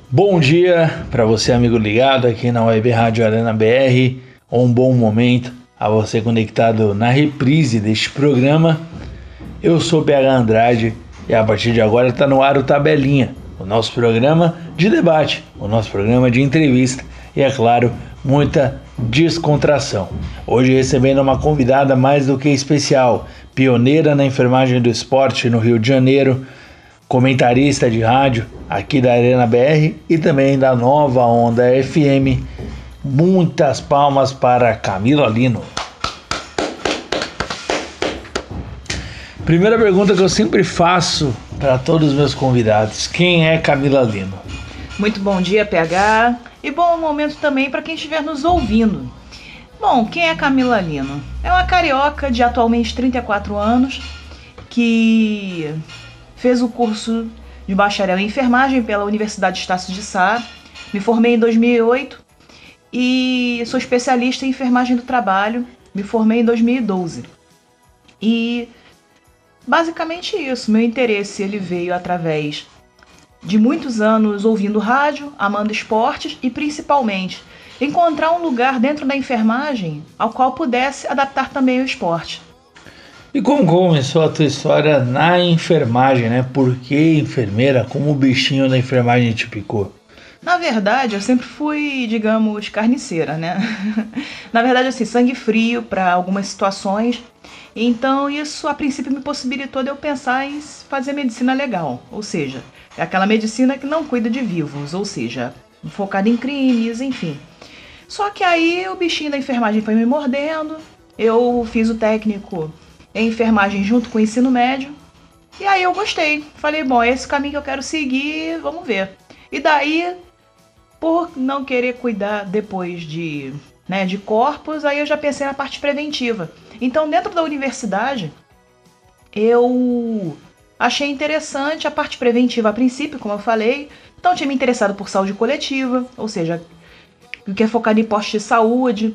Bom dia para você, amigo ligado aqui na Web Rádio Arena BR, ou um bom momento a você conectado na reprise deste programa. Eu sou PH Andrade e a partir de agora está no ar o Tabelinha, o nosso programa de debate, o nosso programa de entrevista e, é claro, muita descontração. Hoje recebendo uma convidada mais do que especial, pioneira na enfermagem do esporte no Rio de Janeiro, comentarista de rádio aqui da Arena BR e também da Nova Onda FM. Muitas palmas para Camila Lino. Primeira pergunta que eu sempre faço para todos os meus convidados: quem é Camila Lino? Muito bom dia, PH, e bom momento também para quem estiver nos ouvindo. Bom, quem é Camila Lino? É uma carioca de atualmente 34 anos que fez o curso de bacharel em enfermagem pela Universidade Estácio de Sá. Me formei em 2008 e sou especialista em enfermagem do trabalho. Me formei em 2012. E basicamente isso. Meu interesse ele veio através de muitos anos ouvindo rádio, amando esportes e principalmente encontrar um lugar dentro da enfermagem ao qual pudesse adaptar também o esporte. E como começou a tua história na enfermagem, né? Por que enfermeira? Como o bichinho da enfermagem te picou? Na verdade, eu sempre fui, digamos, carniceira, né? Na verdade, assim, sangue frio para algumas situações. Então, isso a princípio me possibilitou de eu pensar em fazer medicina legal. Ou seja, é aquela medicina que não cuida de vivos, ou seja, focada em crimes, enfim. Só que aí o bichinho da enfermagem foi me mordendo. Eu fiz o técnico em enfermagem junto com o ensino médio. E aí eu gostei. Falei, bom, é esse caminho que eu quero seguir, vamos ver. E daí, por não querer cuidar depois de corpos, aí eu já pensei na parte preventiva. Então, dentro da universidade, eu achei interessante a parte preventiva a princípio, como eu falei. Então, eu tinha me interessado por saúde coletiva, ou seja, o que é focado em postos de saúde.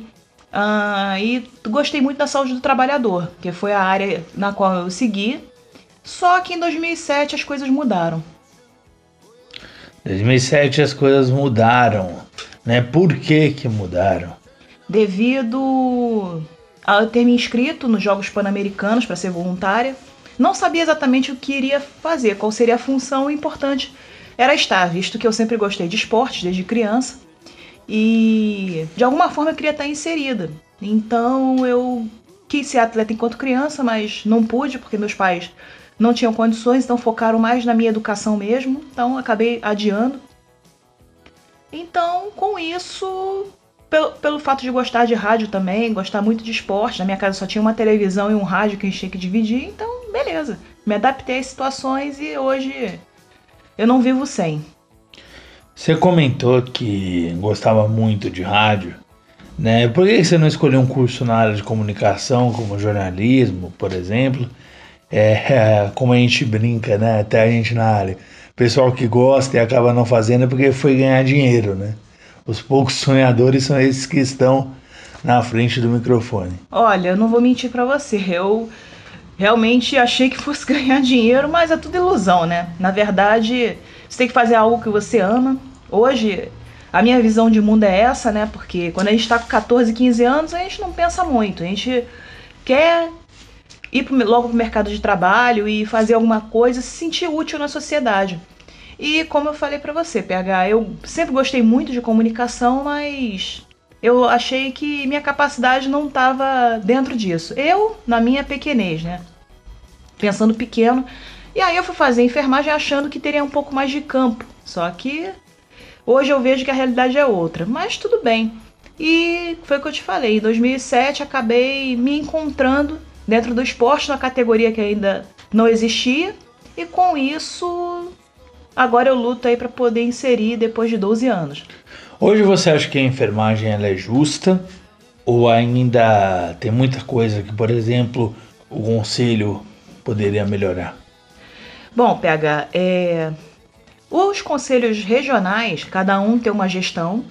E gostei muito da saúde do trabalhador, que foi a área na qual eu segui. Só que em 2007 as coisas mudaram. Em 2007 as coisas mudaram, né? Por que mudaram? Devido a eu ter me inscrito nos Jogos Pan-Americanos para ser voluntária, não sabia exatamente o que iria fazer, qual seria a função importante era estar, visto que eu sempre gostei de esportes desde criança. E de alguma forma eu queria estar inserida. Então eu quis ser atleta enquanto criança, mas não pude porque meus pais não tinham condições, então focaram mais na minha educação mesmo. Então acabei adiando. Então com isso, pelo fato de gostar de rádio também, gostar muito de esporte, na minha casa só tinha uma televisão e um rádio que a gente tinha que dividir, então beleza. Me adaptei às situações e hoje eu não vivo sem. Você comentou que gostava muito de rádio, né? Por que você não escolheu um curso na área de comunicação, como jornalismo, por exemplo? Como a gente brinca, né? Até a gente na área. O pessoal que gosta e acaba não fazendo é porque foi ganhar dinheiro, né? Os poucos sonhadores são esses que estão na frente do microfone. Olha, eu não vou mentir pra você, eu realmente achei que fosse ganhar dinheiro, mas é tudo ilusão, né? Na verdade, você tem que fazer algo que você ama. Hoje, a minha visão de mundo é essa, né? Porque quando a gente tá com 14, 15 anos, a gente não pensa muito. A gente quer ir logo pro mercado de trabalho e fazer alguma coisa, se sentir útil na sociedade. E como eu falei pra você, PH, eu sempre gostei muito de comunicação, mas eu achei que minha capacidade não estava dentro disso. Eu, na minha pequenez, né? Pensando pequeno. E aí eu fui fazer enfermagem achando que teria um pouco mais de campo. Só que hoje eu vejo que a realidade é outra. Mas tudo bem. E foi o que eu te falei. Em 2007 acabei me encontrando dentro do esporte, na categoria que ainda não existia. E com isso, agora eu luto aí para poder inserir depois de 12 anos. Hoje você acha que a enfermagem ela é justa ou ainda tem muita coisa que, por exemplo, o conselho poderia melhorar? Bom, PH, os conselhos regionais, cada um tem uma gestão,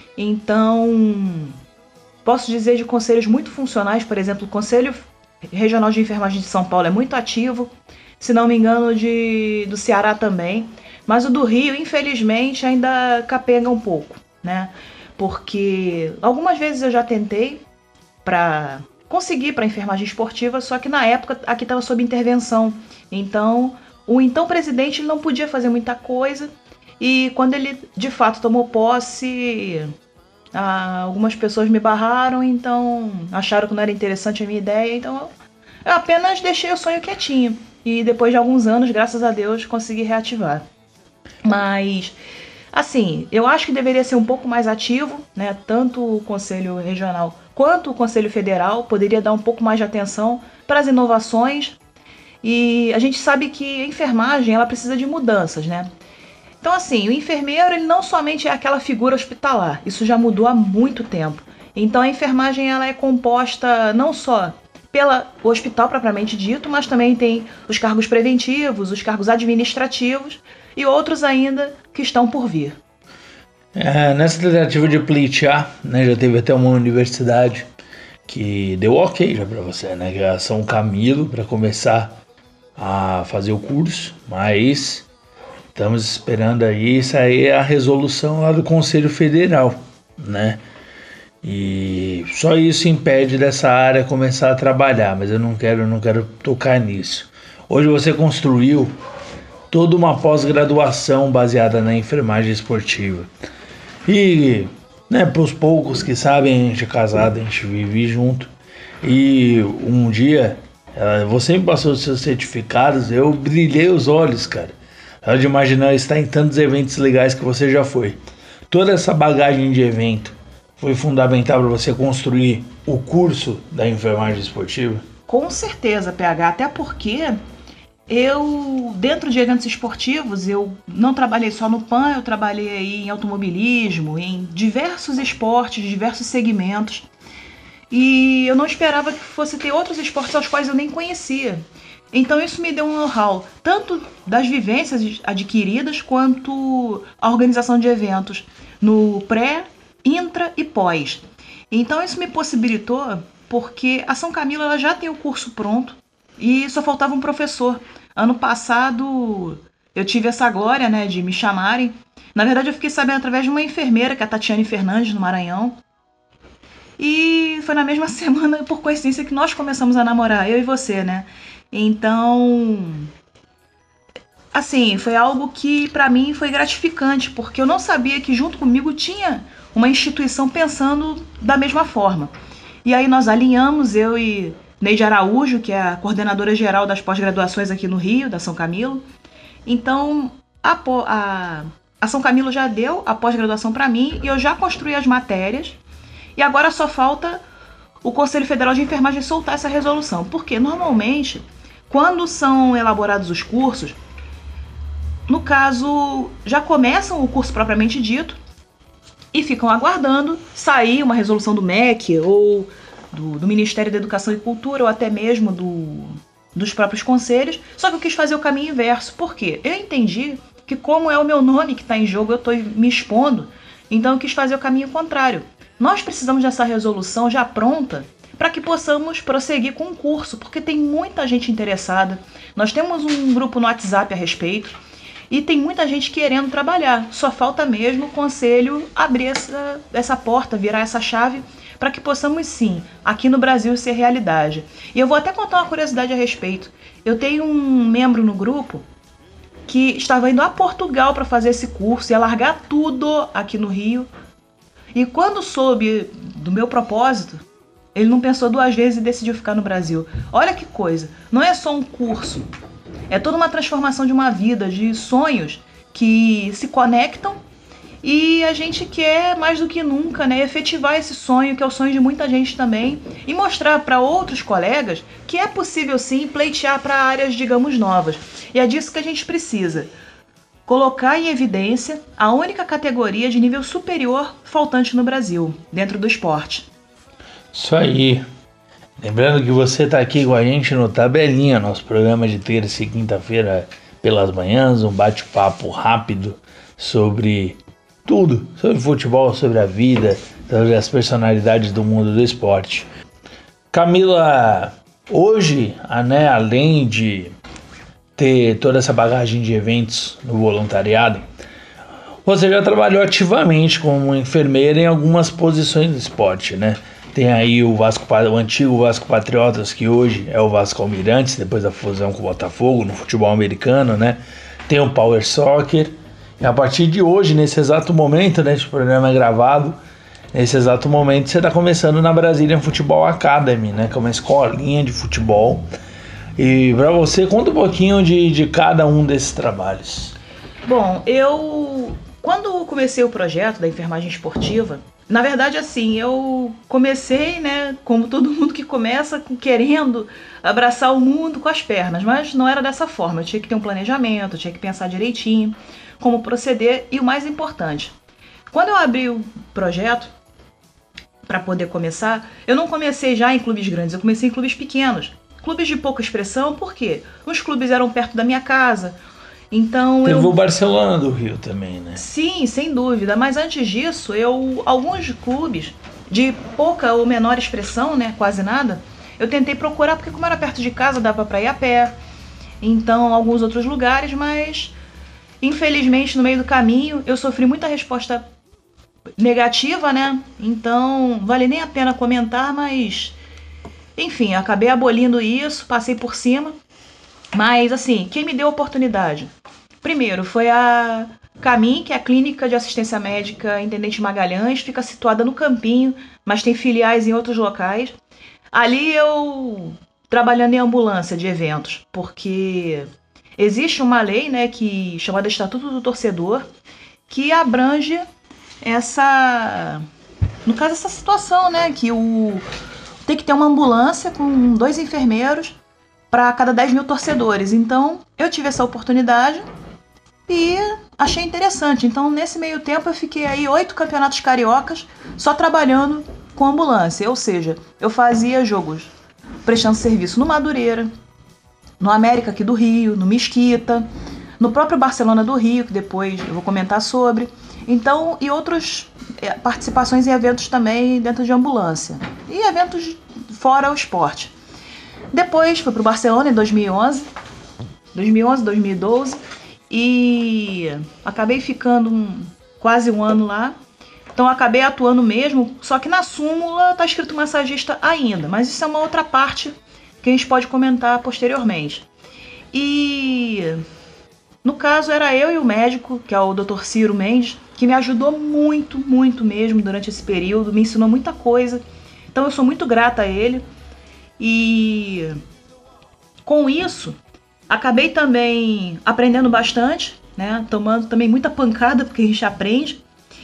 então posso dizer de conselhos muito funcionais, por exemplo, o Conselho Regional de Enfermagem de São Paulo é muito ativo, se não me engano do Ceará também. Mas o do Rio, infelizmente, ainda capenga um pouco, né? Porque algumas vezes eu já tentei para conseguir para enfermagem esportiva, só que na época aqui estava sob intervenção. Então, o então presidente ele não podia fazer muita coisa. E quando ele de fato tomou posse, algumas pessoas me barraram, então acharam que não era interessante a minha ideia, então eu apenas deixei o sonho quietinho. E depois de alguns anos, graças a Deus, consegui reativar. Mas, assim, eu acho que deveria ser um pouco mais ativo, né? Tanto o Conselho Regional quanto o Conselho Federal poderia dar um pouco mais de atenção para as inovações. E a gente sabe que a enfermagem ela precisa de mudanças, né? Então, assim, o enfermeiro ele não somente é aquela figura hospitalar, isso já mudou há muito tempo. Então, a enfermagem ela é composta não só pelo hospital propriamente dito, mas também tem os cargos preventivos, os cargos administrativos e outros ainda que estão por vir. Nessa tentativa de pleitear, né, já teve até uma universidade que deu ok já para você, né, que é a São Camilo, para começar a fazer o curso, mas estamos esperando aí sair a resolução lá do Conselho Federal, né? E só isso impede dessa área começar a trabalhar, mas eu não quero tocar nisso. Hoje você construiu toda uma pós-graduação baseada na enfermagem esportiva. E, né, para os poucos que sabem, a gente é casado, a gente vive junto. E um dia, você me passou os seus certificados, eu brilhei os olhos, cara. Só de imaginar estar em tantos eventos legais que você já foi. Toda essa bagagem de evento foi fundamental para você construir o curso da enfermagem esportiva? Com certeza, PH, até porque eu, dentro de eventos esportivos, eu não trabalhei só no PAN, eu trabalhei em automobilismo, em diversos esportes, diversos segmentos. E eu não esperava que fosse ter outros esportes aos quais eu nem conhecia. Então isso me deu um know-how, tanto das vivências adquiridas, quanto a organização de eventos no pré, intra e pós. Então isso me possibilitou, porque a São Camilo ela já tem o curso pronto e só faltava um professor. Ano passado eu tive essa glória, né, de me chamarem. Na verdade eu fiquei sabendo através de uma enfermeira, que é a Tatiane Fernandes, no Maranhão. E foi na mesma semana, por coincidência, que nós começamos a namorar, eu e você, né? Então, assim, foi algo que pra mim foi gratificante, porque eu não sabia que junto comigo tinha uma instituição pensando da mesma forma. E aí nós alinhamos, eu e Neide Araújo, que é a coordenadora geral das pós-graduações aqui no Rio, da São Camilo. Então, a São Camilo já deu a pós-graduação pra mim e eu já construí as matérias. E agora só falta o Conselho Federal de Enfermagem soltar essa resolução. Porque normalmente, quando são elaborados os cursos, no caso, já começam o curso propriamente dito e ficam aguardando sair uma resolução do MEC ou do Ministério da Educação e Cultura ou até mesmo dos próprios conselhos. Só que eu quis fazer o caminho inverso. Por quê? Eu entendi que como é o meu nome que está em jogo, eu estou me expondo, então eu quis fazer o caminho contrário. Nós precisamos dessa resolução já pronta para que possamos prosseguir com o curso, porque tem muita gente interessada. Nós temos um grupo no WhatsApp a respeito e tem muita gente querendo trabalhar. Só falta mesmo o conselho abrir essa porta, virar essa chave, para que possamos sim, aqui no Brasil, ser realidade. E eu vou até contar uma curiosidade a respeito. Eu tenho um membro no grupo que estava indo a Portugal para fazer esse curso, ia largar tudo aqui no Rio. E quando soube do meu propósito, ele não pensou duas vezes e decidiu ficar no Brasil. Olha que coisa, não é só um curso, é toda uma transformação de uma vida, de sonhos que se conectam e a gente quer mais do que nunca, né, efetivar esse sonho, que é o sonho de muita gente também, e mostrar para outros colegas que é possível sim pleitear para áreas, digamos, novas. E é disso que a gente precisa. Colocar em evidência a única categoria de nível superior faltante no Brasil, dentro do esporte. Isso aí. Lembrando que você está aqui com a gente no Tabelinha, nosso programa de terça e quinta-feira pelas manhãs, um bate-papo rápido sobre tudo, sobre futebol, sobre a vida, sobre as personalidades do mundo do esporte. Camila, hoje, né, além de ter toda essa bagagem de eventos no voluntariado, você já trabalhou ativamente como enfermeira em algumas posições do esporte, né? Tem aí o antigo Vasco Patriotas, que hoje é o Vasco Almirantes, depois da fusão com o Botafogo, no futebol americano, né? Tem o Power Soccer. E a partir de hoje, nesse exato momento, né, esse programa é gravado, nesse exato momento você está começando na Brazilian Football Academy, né? Que é uma escolinha de futebol. E para você, conta um pouquinho de cada um desses trabalhos. Bom, quando comecei o projeto da enfermagem esportiva, na verdade, assim, eu comecei, né, como todo mundo que começa, querendo abraçar o mundo com as pernas, mas não era dessa forma. Eu tinha que ter um planejamento, eu tinha que pensar direitinho como proceder e o mais importante, quando eu abri o projeto para poder começar, eu não comecei já em clubes grandes, eu comecei em clubes pequenos, clubes de pouca expressão, por quê? Os clubes eram perto da minha casa. Então Teve o Barcelona do Rio também, né? Sim, sem dúvida. Mas antes disso, alguns clubes de pouca ou menor expressão, né, quase nada, eu tentei procurar, porque como era perto de casa, dava para ir a pé. Então, alguns outros lugares, mas infelizmente no meio do caminho eu sofri muita resposta negativa, né? Então, vale nem a pena comentar, mas enfim, acabei abolindo isso, passei por cima. Mas assim, quem me deu a oportunidade? Primeiro, foi a Camin, que é a Clínica de Assistência Médica Intendente Magalhães, fica situada no Campinho, mas tem filiais em outros locais. Ali eu trabalhando em ambulância de eventos, porque existe uma lei, né, chamada Estatuto do Torcedor, que abrange no caso, essa situação, né, que tem que ter uma ambulância com 2 enfermeiros para cada 10 mil torcedores. Então, eu tive essa oportunidade e achei interessante. Então, nesse meio tempo, eu fiquei aí 8 campeonatos cariocas só trabalhando com ambulância. Ou seja, eu fazia jogos prestando serviço no Madureira, no América aqui do Rio, no Mesquita, no próprio Barcelona do Rio, que depois eu vou comentar sobre. Então, e outras participações em eventos também dentro de ambulância. E eventos fora o esporte. Depois fui pro Barcelona em 2011, 2012 e acabei ficando quase um ano lá. Então acabei atuando mesmo, só que na súmula tá escrito massagista ainda, mas isso é uma outra parte que a gente pode comentar posteriormente. E no caso era eu e o médico, que é o Dr. Ciro Mendes, que me ajudou muito, muito mesmo durante esse período, me ensinou muita coisa. Então eu sou muito grata a ele. E com isso, acabei também aprendendo bastante, né? Tomando também muita pancada, porque a gente aprende.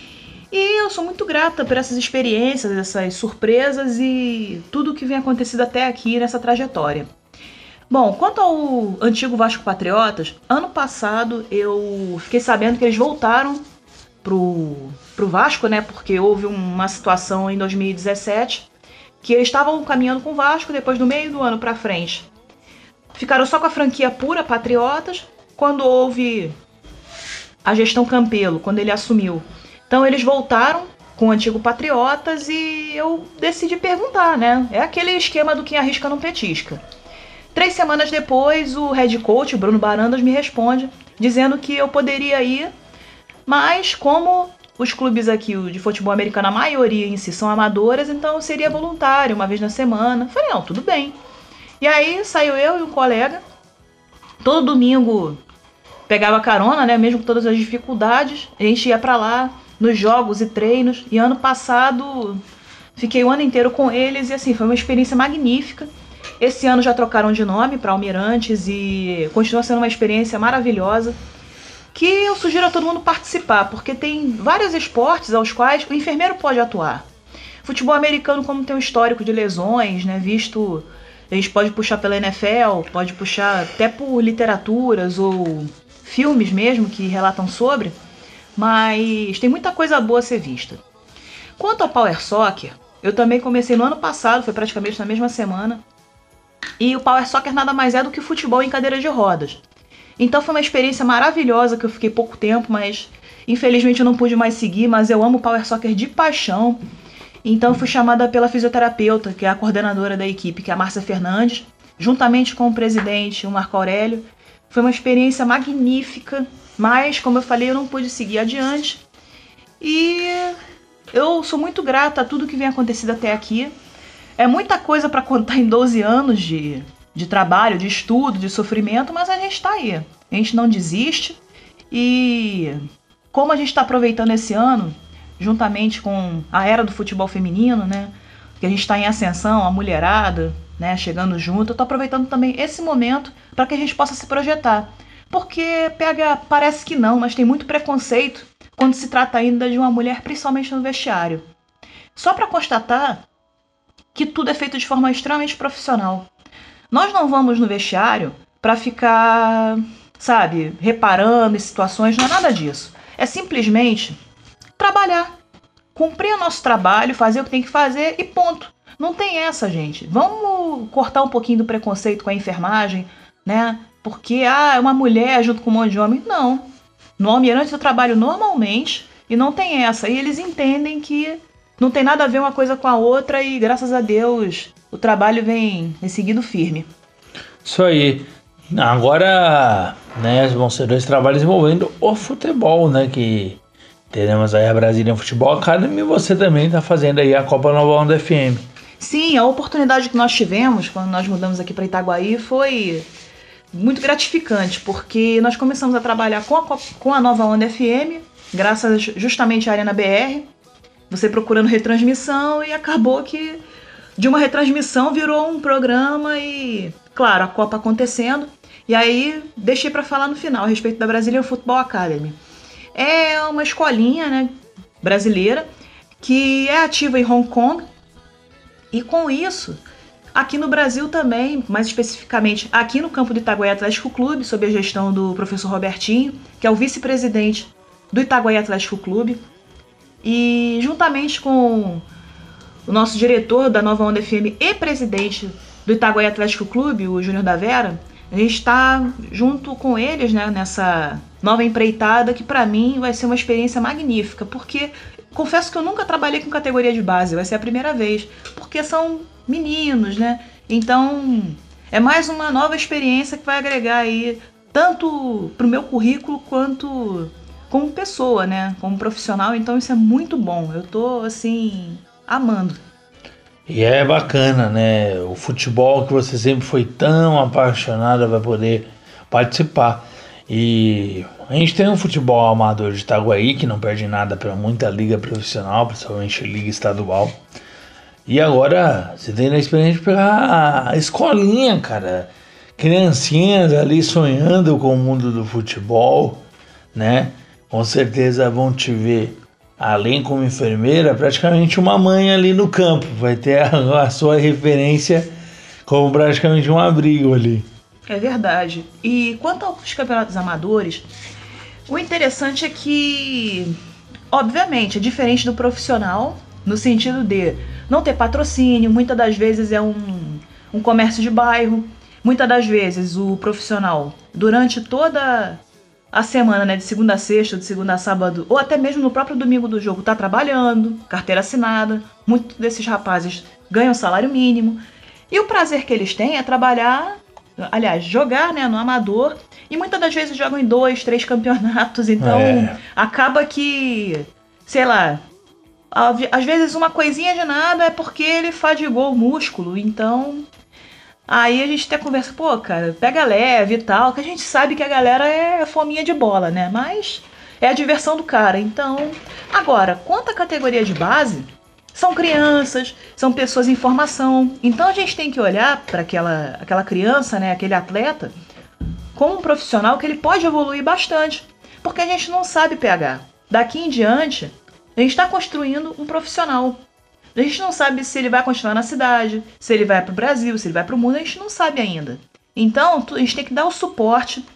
E eu sou muito grata por essas experiências, essas surpresas e tudo que vem acontecendo até aqui nessa trajetória. Bom, quanto ao antigo Vasco Patriotas, ano passado eu fiquei sabendo que eles voltaram pro Vasco, né? Porque houve uma situação em 2017 que eles estavam caminhando com o Vasco, depois do meio do ano pra frente ficaram só com a franquia pura Patriotas, quando houve a gestão Campelo, quando ele assumiu. Então eles voltaram com o antigo Patriotas e eu decidi perguntar, né? É aquele esquema do quem arrisca não petisca. 3 semanas depois, o head coach, o Bruno Barandas, me responde, dizendo que eu poderia ir, mas como os clubes aqui de futebol americano, a maioria em si são amadoras, então eu seria voluntário, uma vez na semana. Falei, não, tudo bem. E aí saiu eu e um colega, todo domingo pegava carona, né, mesmo com todas as dificuldades, a gente ia pra lá, nos jogos e treinos, e ano passado fiquei o ano inteiro com eles, e assim, foi uma experiência magnífica. Esse ano já trocaram de nome para Almirantes e continua sendo uma experiência maravilhosa, que eu sugiro a todo mundo participar, porque tem vários esportes aos quais o enfermeiro pode atuar. Futebol americano, como tem um histórico de lesões, né, visto, a gente pode puxar pela NFL, pode puxar até por literaturas ou filmes mesmo que relatam sobre, mas tem muita coisa boa a ser vista. Quanto ao Power Soccer, eu também comecei no ano passado, foi praticamente na mesma semana, e o Power Soccer nada mais é do que futebol em cadeira de rodas. Então foi uma experiência maravilhosa que eu fiquei pouco tempo, mas infelizmente eu não pude mais seguir, mas eu amo Power Soccer de paixão. Então eu fui chamada pela fisioterapeuta, que é a coordenadora da equipe, que é a Márcia Fernandes, juntamente com o presidente, o Marco Aurélio. Foi uma experiência magnífica, mas, como eu falei, eu não pude seguir adiante. E eu sou muito grata a tudo que vem acontecido até aqui. É muita coisa para contar em 12 anos de trabalho, de estudo, de sofrimento, mas a gente está aí. A gente não desiste. E como a gente está aproveitando esse ano, juntamente com a era do futebol feminino, né? Que a gente está em ascensão, a mulherada, né, chegando junto, eu tô aproveitando também esse momento para que a gente possa se projetar. Porque parece que não, mas tem muito preconceito quando se trata ainda de uma mulher, principalmente no vestiário. Só para constatar que tudo é feito de forma extremamente profissional. Nós não vamos no vestiário para ficar, sabe, reparando em situações, não é nada disso. É simplesmente trabalhar, cumprir o nosso trabalho, fazer o que tem que fazer e ponto. Não tem essa, gente. Vamos cortar um pouquinho do preconceito com a enfermagem, né? Porque, é uma mulher junto com um monte de homem. Não. No Almirante eu trabalho normalmente e não tem essa. E eles entendem que não tem nada a ver uma coisa com a outra e, graças a Deus, o trabalho vem seguindo firme. Isso aí. Agora, né, vão ser 2 trabalhos envolvendo o futebol, né? Que teremos aí a Brazilian Football Academy e você também está fazendo aí a Copa Nova Onda FM. Sim, a oportunidade que nós tivemos quando nós mudamos aqui para Itaguaí foi muito gratificante, porque nós começamos a trabalhar com a Nova Onda FM, graças justamente à Arena BR, você procurando retransmissão, e acabou que de uma retransmissão virou um programa e, claro, a Copa acontecendo. E aí deixei para falar no final a respeito da Brazilian Football Academy. É uma escolinha, né, brasileira que é ativa em Hong Kong. E com isso, aqui no Brasil também, mais especificamente aqui no campo do Itaguaí Atlético Clube, sob a gestão do professor Robertinho, que é o vice-presidente do Itaguaí Atlético Clube, e juntamente com o nosso diretor da Nova Onda FM e presidente do Itaguaí Atlético Clube, o Júnior da Vera, a gente está junto com eles, né, nessa nova empreitada que para mim vai ser uma experiência magnífica, porque confesso que eu nunca trabalhei com categoria de base, vai ser a primeira vez, porque são meninos, né? Então é mais uma nova experiência que vai agregar aí tanto pro meu currículo quanto como pessoa, né? Como profissional, então isso é muito bom. Eu tô assim amando. E é bacana, né? O futebol que você sempre foi tão apaixonada vai poder participar. E a gente tem um futebol amador de Itaguaí que não perde nada para muita liga profissional, principalmente liga estadual. E agora você tem a experiência de pegar a escolinha, cara. Criancinhas ali sonhando com o mundo do futebol, né? Com certeza vão te ver, além como enfermeira, praticamente uma mãe ali no campo. Vai ter a sua referência como praticamente um abrigo ali. É verdade. E quanto aos campeonatos amadores, o interessante é que, obviamente, é diferente do profissional, no sentido de não ter patrocínio, muitas das vezes é um comércio de bairro, muitas das vezes o profissional, durante toda a semana, né, de segunda a sexta, de segunda a sábado, ou até mesmo no próprio domingo do jogo, tá trabalhando, carteira assinada, muitos desses rapazes ganham salário mínimo, e o prazer que eles têm é trabalhar, aliás, jogar, né, no amador, e muitas das vezes jogam em 2, 3 campeonatos, então acaba que, sei lá, às vezes uma coisinha de nada é porque ele fadigou o músculo, então aí a gente até conversa, pô, cara, pega leve e tal, que a gente sabe que a galera é fominha de bola, né, mas é a diversão do cara. Então, agora, quanto à categoria de base, são crianças, são pessoas em formação, então a gente tem que olhar para aquela criança, né, aquele atleta, como um profissional que ele pode evoluir bastante, porque a gente não sabe PH. Daqui em diante, a gente está construindo um profissional. A gente não sabe se ele vai continuar na cidade, se ele vai para o Brasil, se ele vai para o mundo, a gente não sabe ainda. Então, a gente tem que dar o suporte,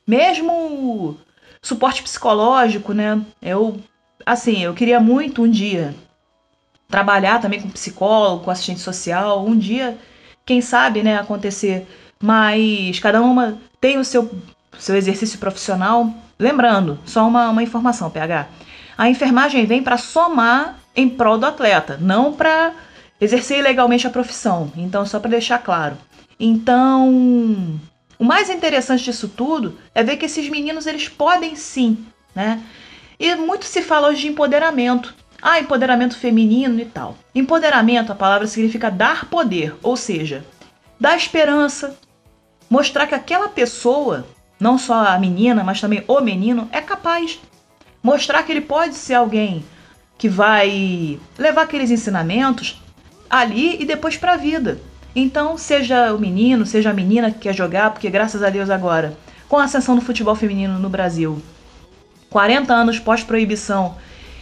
mesmo suporte psicológico, né? Eu queria muito um dia trabalhar também com psicólogo, com assistente social, um dia, quem sabe, né, acontecer. Mas cada uma tem o seu exercício profissional. Lembrando, só uma informação, PH. A enfermagem vem para somar em prol do atleta, não para exercer ilegalmente a profissão. Então, só para deixar claro. Então, O mais interessante disso tudo é ver que esses meninos, eles podem sim, né? E muito se fala hoje de empoderamento. Ah, empoderamento feminino e tal. Empoderamento, a palavra significa dar poder, ou seja, dar esperança, mostrar que aquela pessoa, não só a menina, mas também o menino, é capaz. Mostrar que ele pode ser alguém que vai levar aqueles ensinamentos ali e depois para a vida. Então, seja o menino, seja a menina que quer jogar, porque graças a Deus agora, com a ascensão do futebol feminino no Brasil, 40 anos pós-proibição,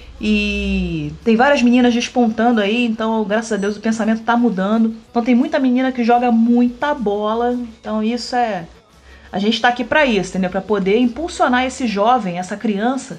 e tem várias meninas despontando aí, então graças a Deus o pensamento tá mudando. Então tem muita menina que joga muita bola, então isso é... A gente tá aqui pra isso, entendeu? Pra poder impulsionar esse jovem, essa criança,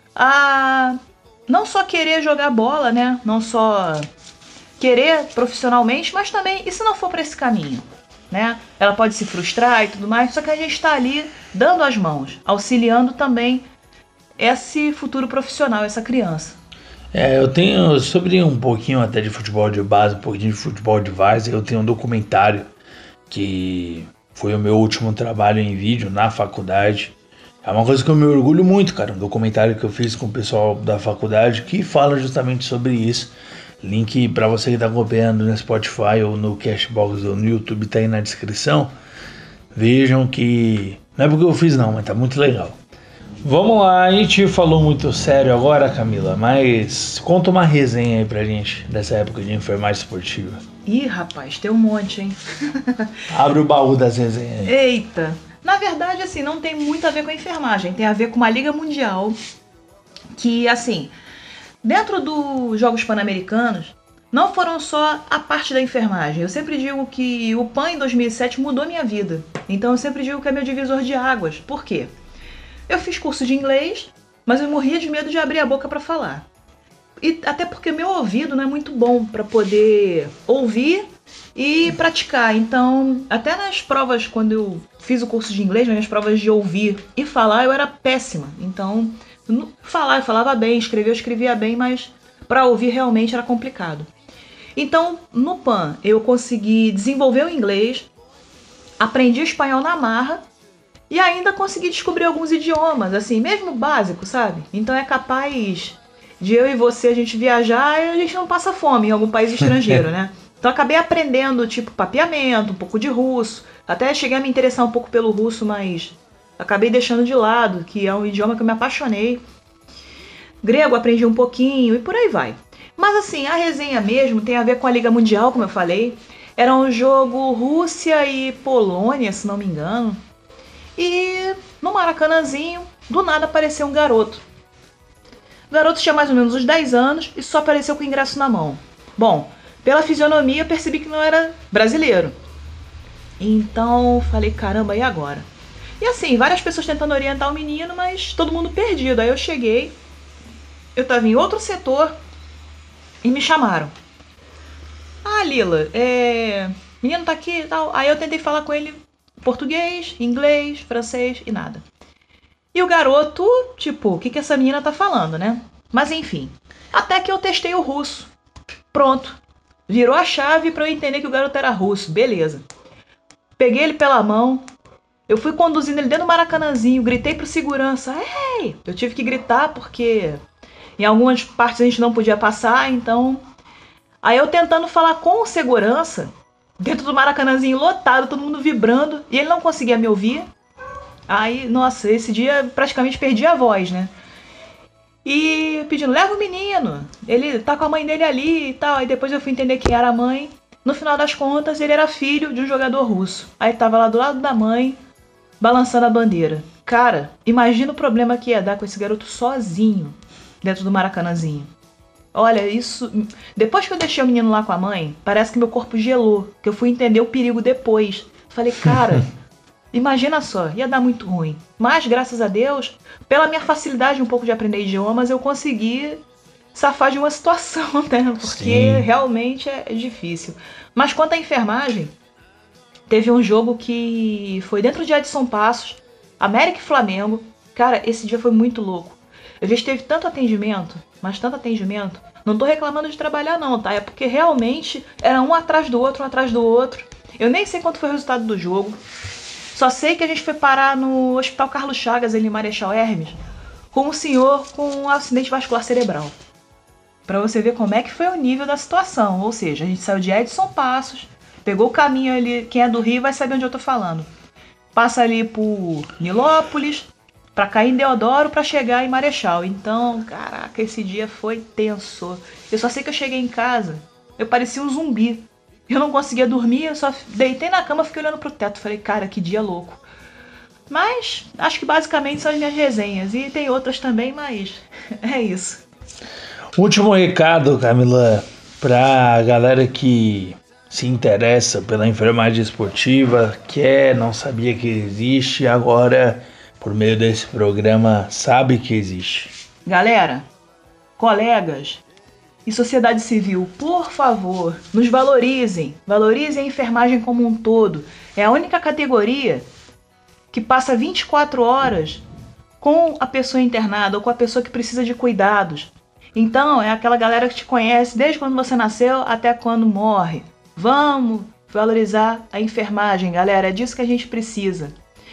a não só querer jogar bola, né? Não só querer profissionalmente, mas também, e se não for pra esse caminho, né? Ela pode se frustrar e tudo mais, só que a gente tá ali dando as mãos, auxiliando também esse futuro profissional, essa criança. Eu tenho, sobre um pouquinho até de futebol de base, um pouquinho de futebol de várzea, eu tenho um documentário que foi o meu último trabalho em vídeo na faculdade. É uma coisa que eu me orgulho muito, cara, um documentário que eu fiz com o pessoal da faculdade que fala justamente sobre isso. Link para você que tá acompanhando no Spotify ou no Cashbox ou no YouTube tá aí na descrição. Vejam que não é porque eu fiz não, mas tá muito legal. Vamos lá, a gente falou muito sério agora, Camila, mas conta uma resenha aí pra gente dessa época de enfermagem esportiva. Ih, rapaz, tem um monte, hein? Abre o baú das resenhas aí. Eita! Na verdade, assim, não tem muito a ver com a enfermagem, tem a ver com uma liga mundial que, assim, dentro dos Jogos Pan-Americanos, não foram só a parte da enfermagem. Eu sempre digo que o PAN em 2007 mudou minha vida. Então eu sempre digo que é meu divisor de águas. Por quê? Eu fiz curso de inglês, mas eu morria de medo de abrir a boca para falar. E até porque meu ouvido não é muito bom para poder ouvir e praticar. Então, até nas provas, quando eu fiz o curso de inglês, nas minhas provas de ouvir e falar, eu era péssima. Então, falar eu falava bem, escrever eu escrevia bem, mas para ouvir realmente era complicado. Então, no PAN, eu consegui desenvolver o inglês, aprendi espanhol na marra, e ainda consegui descobrir alguns idiomas, assim, mesmo básico, sabe? Então é capaz de eu e você, a gente viajar e a gente não passa fome em algum país estrangeiro, né? Então acabei aprendendo, tipo, papeamento, um pouco de russo. Até cheguei a me interessar um pouco pelo russo, mas acabei deixando de lado, que é um idioma que eu me apaixonei. Grego aprendi um pouquinho e por aí vai. Mas assim, a resenha mesmo tem a ver com a Liga Mundial, como eu falei. Era um jogo Rússia e Polônia, se não me engano. E no Maracanãzinho, do nada apareceu um garoto. O garoto tinha mais ou menos uns 10 anos e só apareceu com o ingresso na mão. Bom, pela fisionomia eu percebi que não era brasileiro. Então falei, caramba, e agora? E assim, várias pessoas tentando orientar o menino, mas todo mundo perdido. Aí eu cheguei, eu tava em outro setor e me chamaram. Ah, Lila, menino tá aqui e tal. Aí eu tentei falar com ele português, inglês, francês e nada. E o garoto, tipo, o que essa menina tá falando, né? Mas enfim, até que eu testei o russo. Pronto. Virou a chave pra eu entender que o garoto era russo. Beleza. Peguei ele pela mão. Eu fui conduzindo ele dentro do Maracanãzinho. Gritei pro segurança. Ei! Eu tive que gritar porque em algumas partes a gente não podia passar, então... Aí eu tentando falar com o segurança... Dentro do Maracanãzinho lotado, todo mundo vibrando, e ele não conseguia me ouvir. Aí, nossa, esse dia praticamente perdi a voz, né? E pedindo, leva o menino, ele tá com a mãe dele ali e tal. Aí depois eu fui entender quem era a mãe. No final das contas, ele era filho de um jogador russo. Aí tava lá do lado da mãe, balançando a bandeira. Cara, imagina o problema que ia dar com esse garoto sozinho, dentro do Maracanãzinho. Olha, isso... Depois que eu deixei o menino lá com a mãe, parece que meu corpo gelou, que eu fui entender o perigo depois. Falei, cara, imagina só, ia dar muito ruim. Mas, graças a Deus, pela minha facilidade um pouco de aprender idiomas, eu consegui safar de uma situação, né? Porque Sim. realmente é difícil. Mas quanto à enfermagem, teve um jogo que foi dentro de Edson Passos, América e Flamengo. Cara, esse dia foi muito louco. A gente teve tanto atendimento, mas tanto atendimento. Não tô reclamando de trabalhar não, tá? É porque realmente era um atrás do outro, um atrás do outro. Eu nem sei quanto foi o resultado do jogo. Só sei que a gente foi parar no Hospital Carlos Chagas, ali em Marechal Hermes, com um senhor com um acidente vascular cerebral. Pra você ver como é que foi o nível da situação. Ou seja, a gente saiu de Edson Passos, pegou o caminho ali, quem é do Rio vai saber onde eu tô falando. Passa ali por Nilópolis, pra cair em Deodoro, pra chegar em Marechal. Então, caraca, esse dia foi tenso. Eu só sei que eu cheguei em casa, eu parecia um zumbi. Eu não conseguia dormir, eu só deitei na cama e fiquei olhando pro teto. Falei, cara, que dia louco. Mas, acho que basicamente são as minhas resenhas. E tem outras também, mas é isso. Último recado, Camila, pra galera que se interessa pela enfermagem esportiva, não sabia que existe, agora, por meio desse programa, sabe que existe. Galera, colegas e sociedade civil, por favor, nos valorizem. Valorizem a enfermagem como um todo. É a única categoria que passa 24 horas com a pessoa internada ou com a pessoa que precisa de cuidados. Então, é aquela galera que te conhece desde quando você nasceu até quando morre. Vamos valorizar a enfermagem, galera. É disso que a gente precisa.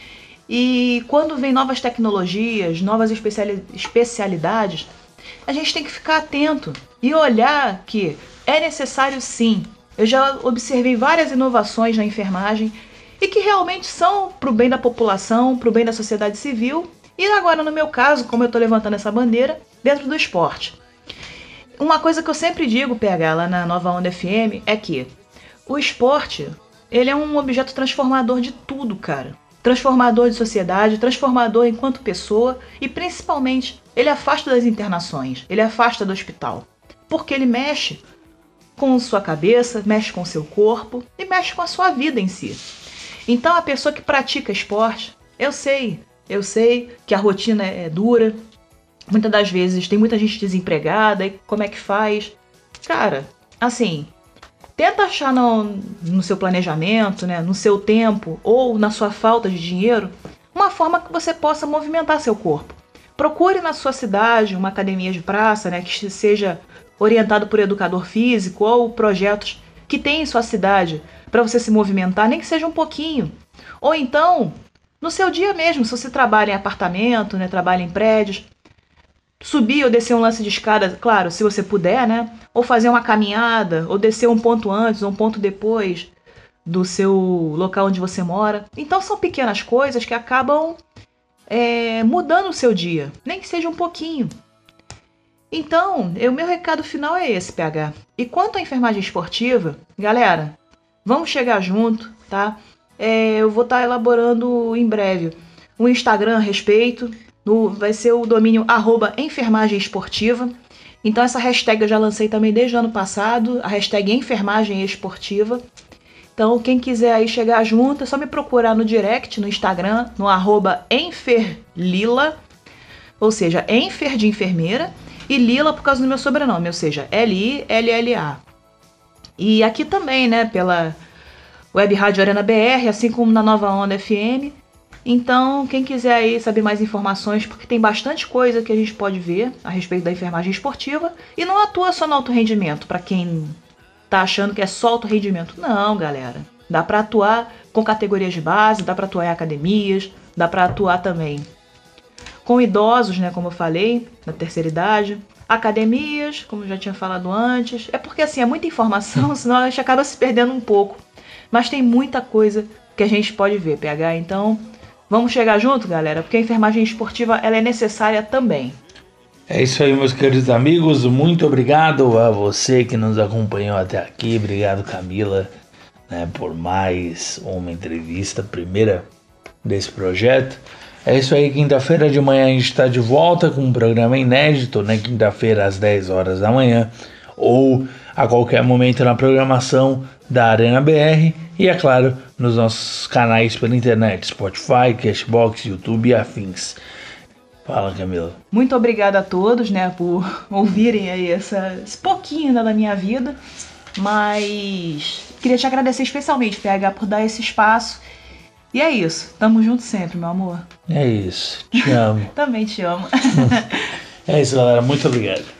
E quando vem novas tecnologias, novas especialidades, a gente tem que ficar atento e olhar que é necessário sim. Eu já observei várias inovações na enfermagem e que realmente são para o bem da população, para o bem da sociedade civil e agora, no meu caso, como eu estou levantando essa bandeira, dentro do esporte. Uma coisa que eu sempre digo, PH, lá na Nova Onda FM, é que o esporte, ele é um objeto transformador de tudo, cara. Transformador de sociedade, transformador enquanto pessoa e, principalmente, ele afasta das internações, ele afasta do hospital. Porque ele mexe com sua cabeça, mexe com seu corpo e mexe com a sua vida em si. Então, a pessoa que pratica esporte, eu sei que a rotina é dura, muitas das vezes tem muita gente desempregada, e como é que faz? Cara, assim, tenta achar no seu planejamento, né, no seu tempo ou na sua falta de dinheiro, uma forma que você possa movimentar seu corpo. Procure na sua cidade uma academia de praça, né, que seja orientado por educador físico ou projetos que tem em sua cidade para você se movimentar, nem que seja um pouquinho. Ou então, no seu dia mesmo, se você trabalha em apartamento, né, trabalha em prédios, subir ou descer um lance de escada, claro, se você puder, né? Ou fazer uma caminhada, ou descer um ponto antes ou um ponto depois do seu local onde você mora. Então são pequenas coisas que acabam mudando o seu dia, nem que seja um pouquinho. Então, o meu recado final é esse, PH. E quanto à enfermagem esportiva, galera, vamos chegar junto, tá? Eu vou estar elaborando em breve um Instagram a respeito. Vai ser o domínio @enfermagemesportiva. Então essa hashtag eu já lancei também desde o ano passado, a hashtag enfermagem esportiva. Então quem quiser aí chegar junto, é só me procurar no direct, no Instagram, no @enferlila, ou seja, enfer de enfermeira, e Lila por causa do meu sobrenome, ou seja, Lilla. E aqui também, né, pela Web Rádio Arena BR, assim como na Nova Onda FM. Então, quem quiser aí saber mais informações, porque tem bastante coisa que a gente pode ver a respeito da enfermagem esportiva e não atua só no alto rendimento, para quem tá achando que é só alto rendimento. Não, galera. Dá para atuar com categorias de base, dá para atuar em academias, dá para atuar também com idosos, né, como eu falei, na terceira idade, academias, como eu já tinha falado antes. É porque assim, é muita informação, senão a gente acaba se perdendo um pouco. Mas tem muita coisa que a gente pode ver, PH, então vamos chegar junto, galera, porque a enfermagem esportiva ela é necessária também. É isso aí, meus queridos amigos. Muito obrigado a você que nos acompanhou até aqui. Obrigado, Camila, né, por mais uma entrevista, primeira desse projeto. É isso aí, quinta-feira de manhã a gente está de volta com um programa inédito, né? Quinta-feira às 10 horas da manhã ou a qualquer momento na programação da Arena BR e, é claro, nos nossos canais pela internet, Spotify, Cashbox, YouTube e afins. Fala, Camila. Muito obrigada a todos, né, por ouvirem aí esse pouquinho da minha vida, mas queria te agradecer especialmente, PH, por dar esse espaço. E é isso, tamo junto sempre, meu amor. É isso, te amo. Também te amo. É isso, galera, muito obrigado.